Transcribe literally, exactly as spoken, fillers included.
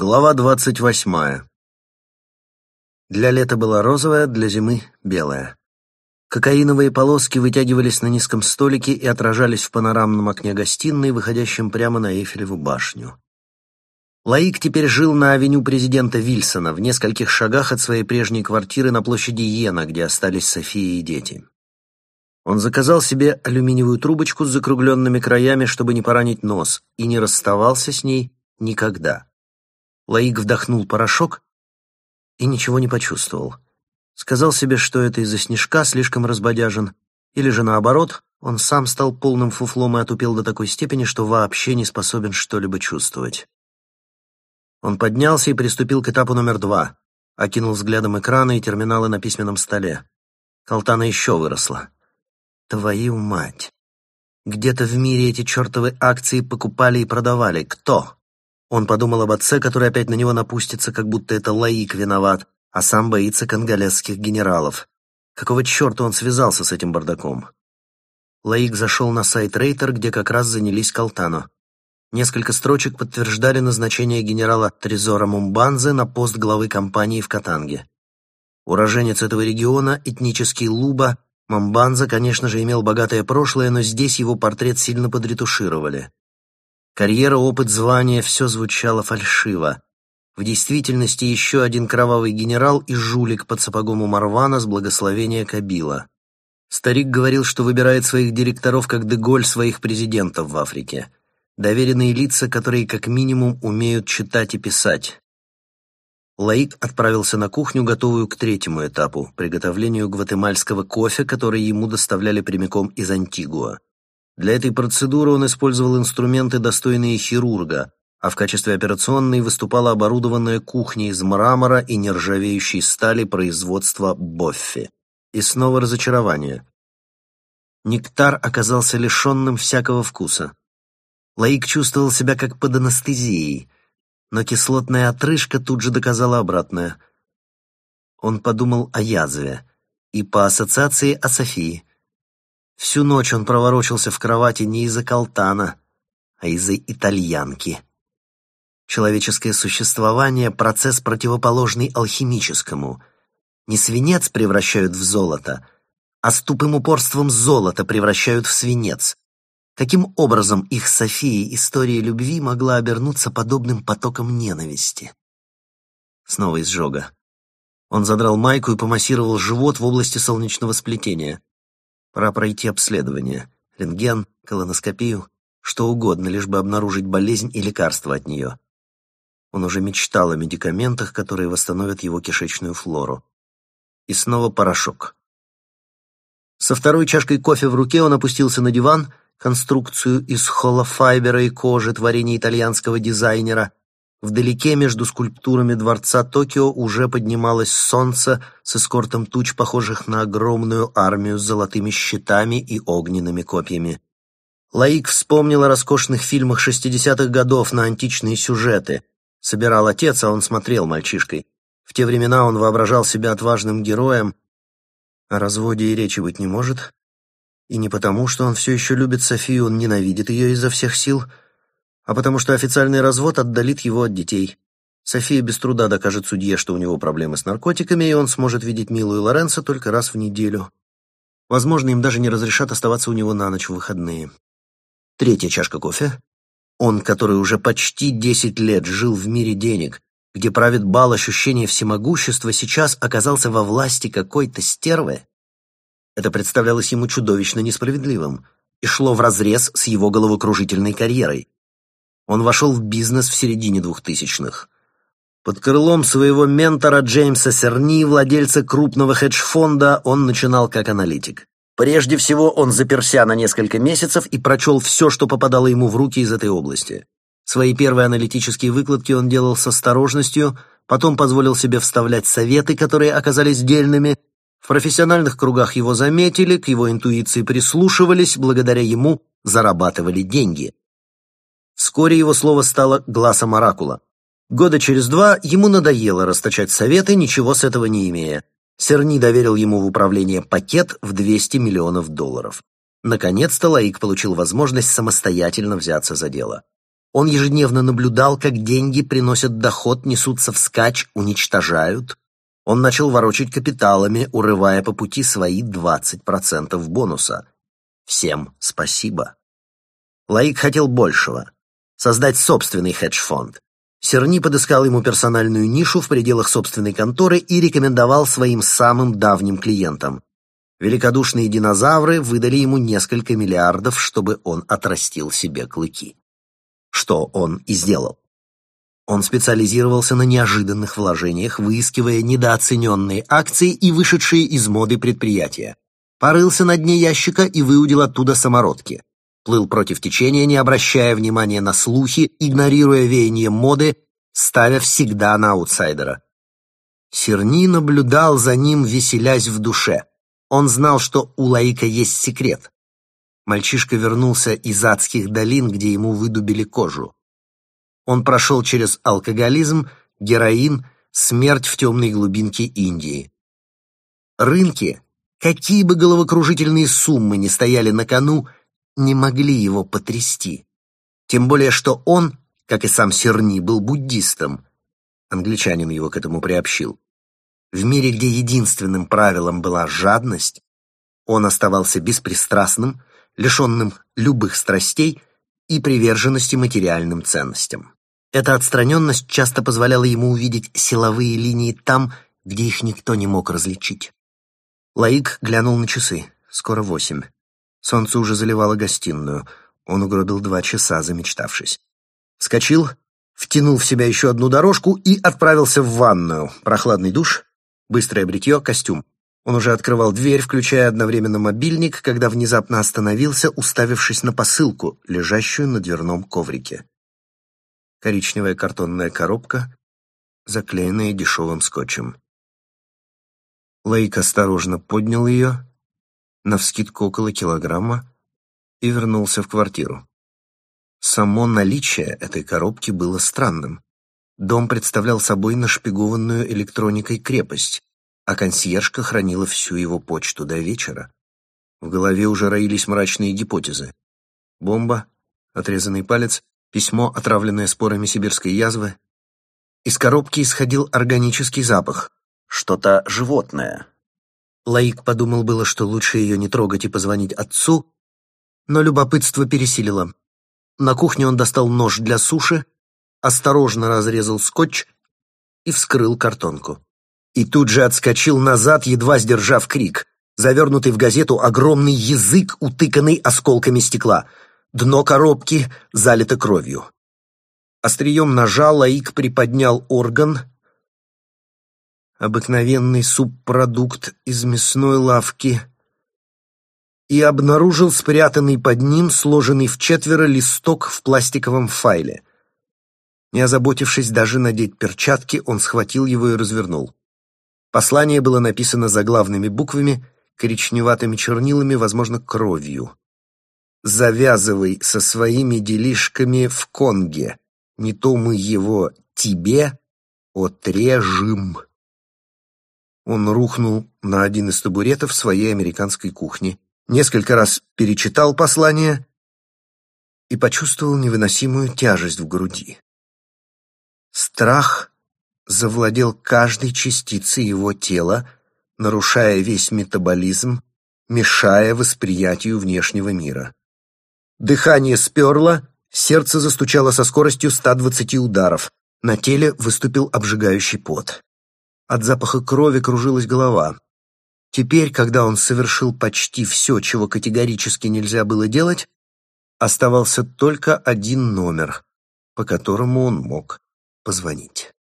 Глава двадцать восьмая. Для лета была розовая, для зимы — белая. Кокаиновые полоски вытягивались на низком столике и отражались в панорамном окне гостиной, выходящем прямо на Эйфелеву башню. Лаик теперь жил на авеню президента Вильсона, в нескольких шагах от своей прежней квартиры на площади Йена, где остались София и дети. Он заказал себе алюминиевую трубочку с закругленными краями, чтобы не поранить нос, и не расставался с ней никогда. Лаик вдохнул порошок и ничего не почувствовал. Сказал себе, что это из-за снежка слишком разбодяжен, или же наоборот, он сам стал полным фуфлом и отупел до такой степени, что вообще не способен что-либо чувствовать. Он поднялся и приступил к этапу номер два, окинул взглядом экраны и терминалы на письменном столе. Калтана еще выросла. Твою мать! Где-то в мире эти чертовы акции покупали и продавали. Кто? Он подумал об отце, который опять на него напустится, как будто это Лаик виноват, а сам боится конголезских генералов. Какого черта он связался с этим бардаком? Лаик зашел на сайт Рейтер, где как раз занялись Калтано. Несколько строчек подтверждали назначение генерала Трезора Мумбанзе на пост главы компании в Катанге. Уроженец этого региона, этнический Луба, Мумбанзе, конечно же, имел богатое прошлое, но здесь его портрет сильно подретушировали. Карьера, опыт, звание — все звучало фальшиво. В действительности еще один кровавый генерал и жулик под сапогом у Марвана с благословения Кабила. Старик говорил, что выбирает своих директоров, как Деголь своих президентов в Африке. Доверенные лица, которые как минимум умеют читать и писать. Лаик отправился на кухню, готовую к третьему этапу — приготовлению гватемальского кофе, который ему доставляли прямиком из Антигуа. Для этой процедуры он использовал инструменты, достойные хирурга, а в качестве операционной выступала оборудованная кухня из мрамора и нержавеющей стали производства Боффи. И снова разочарование. Нектар оказался лишенным всякого вкуса. Лаик чувствовал себя как под анестезией, но кислотная отрыжка тут же доказала обратное. Он подумал о язве и по ассоциации о Софии. Всю ночь он проворочился в кровати не из-за Калтана, а из-за итальянки. Человеческое существование — процесс, противоположный алхимическому. Не свинец превращают в золото, а с тупым упорством золото превращают в свинец. Каким образом их с Софией история любви могла обернуться подобным потоком ненависти? Снова изжога. Он задрал майку и помассировал живот в области солнечного сплетения. Пора пройти обследование. Рентген, колоноскопию, что угодно, лишь бы обнаружить болезнь и лекарство от нее. Он уже мечтал о медикаментах, которые восстановят его кишечную флору. И снова порошок. Со второй чашкой кофе в руке он опустился на диван, конструкцию из холофайбера и кожи, творение итальянского дизайнера. Вдалеке между скульптурами дворца Токио уже поднималось солнце с эскортом туч, похожих на огромную армию с золотыми щитами и огненными копьями. Лаик вспомнил о роскошных фильмах шестидесятых годов на античные сюжеты. Собирал отец, а он смотрел мальчишкой. В те времена он воображал себя отважным героем. О разводе и речи быть не может. И не потому, что он все еще любит Софию, он ненавидит ее изо всех сил, а потому что официальный развод отдалит его от детей. София без труда докажет судье, что у него проблемы с наркотиками, и он сможет видеть милую Лоренцо только раз в неделю. Возможно, им даже не разрешат оставаться у него на ночь в выходные. Третья чашка кофе. Он, который уже почти десять лет жил в мире денег, где правит бал ощущения всемогущества, сейчас оказался во власти какой-то стервы. Это представлялось ему чудовищно несправедливым и шло вразрез с его головокружительной карьерой. Он вошел в бизнес в середине двухтысячных. Под крылом своего ментора Джеймса Серни, владельца крупного хедж-фонда, он начинал как аналитик. Прежде всего, он заперся на несколько месяцев и прочел все, что попадало ему в руки из этой области. Свои первые аналитические выкладки он делал с осторожностью, потом позволил себе вставлять советы, которые оказались дельными. В профессиональных кругах его заметили, к его интуиции прислушивались, благодаря ему зарабатывали деньги. Вскоре его слово стало гласом оракула. Года через два ему надоело расточать советы, ничего с этого не имея. Серни доверил ему в управление пакет в двести миллионов долларов. Наконец-то Лаик получил возможность самостоятельно взяться за дело. Он ежедневно наблюдал, как деньги приносят доход, несутся вскачь, уничтожают. Он начал ворочать капиталами, урывая по пути свои двадцать процентов бонуса. Всем спасибо. Лаик хотел большего — создать собственный хедж-фонд. Серни подыскал ему персональную нишу в пределах собственной конторы и рекомендовал своим самым давним клиентам. Великодушные динозавры выдали ему несколько миллиардов, чтобы он отрастил себе клыки. Что он и сделал. Он специализировался на неожиданных вложениях, выискивая недооцененные акции и вышедшие из моды предприятия. Порылся на дне ящика и выудил оттуда самородки. Плыл против течения, не обращая внимания на слухи, игнорируя веяние моды, ставя всегда на аутсайдера. Серни наблюдал за ним, веселясь в душе. Он знал, что у Лаика есть секрет. Мальчишка вернулся из адских долин, где ему выдубили кожу. Он прошел через алкоголизм, героин, смерть в темной глубинке Индии. Рынки, какие бы головокружительные суммы ни стояли на кону, не могли его потрясти. Тем более, что он, как и сам Серни, был буддистом. Англичанин его к этому приобщил. В мире, где единственным правилом была жадность, он оставался беспристрастным, лишенным любых страстей и приверженности материальным ценностям. Эта отстраненность часто позволяла ему увидеть силовые линии там, где их никто не мог различить. Лаик глянул на часы. Скоро восемь. Солнце уже заливало гостиную. Он угробил два часа, замечтавшись. Вскочил, втянул в себя еще одну дорожку и отправился в ванную. Прохладный душ, быстрое бритье, костюм. Он уже открывал дверь, включая одновременно мобильник, когда внезапно остановился, уставившись на посылку, лежащую на дверном коврике. Коричневая картонная коробка, заклеенная дешевым скотчем. Лаик осторожно поднял ее, навскидку около килограмма, и вернулся в квартиру. Само наличие этой коробки было странным. Дом представлял собой нашпигованную электроникой крепость, а консьержка хранила всю его почту до вечера. В голове уже роились мрачные гипотезы. Бомба, отрезанный палец, письмо, отравленное спорами сибирской язвы. Из коробки исходил органический запах, что-то животное. Лаик подумал было, что лучше ее не трогать и позвонить отцу, но любопытство пересилило. На кухне он достал нож для суши, осторожно разрезал скотч и вскрыл картонку. И тут же отскочил назад, едва сдержав крик. Завернутый в газету огромный язык, утыканный осколками стекла. Дно коробки залито кровью. Острием ножа Лаик приподнял орган. Обыкновенный субпродукт из мясной лавки. И обнаружил спрятанный под ним, сложенный вчетверо листок в пластиковом файле. Не озаботившись даже надеть перчатки, он схватил его и развернул. Послание было написано заглавными буквами, коричневатыми чернилами, возможно, кровью. «Завязывай со своими делишками в Конге. Не то мы его тебе отрежем». Он рухнул на один из табуретов своей американской кухни, несколько раз перечитал послание и почувствовал невыносимую тяжесть в груди. Страх завладел каждой частицей его тела, нарушая весь метаболизм, мешая восприятию внешнего мира. Дыхание сперло, сердце застучало со скоростью ста двадцати ударов, на теле выступил обжигающий пот. От запаха крови кружилась голова. Теперь, когда он совершил почти все, чего категорически нельзя было делать, оставался только один номер, по которому он мог позвонить.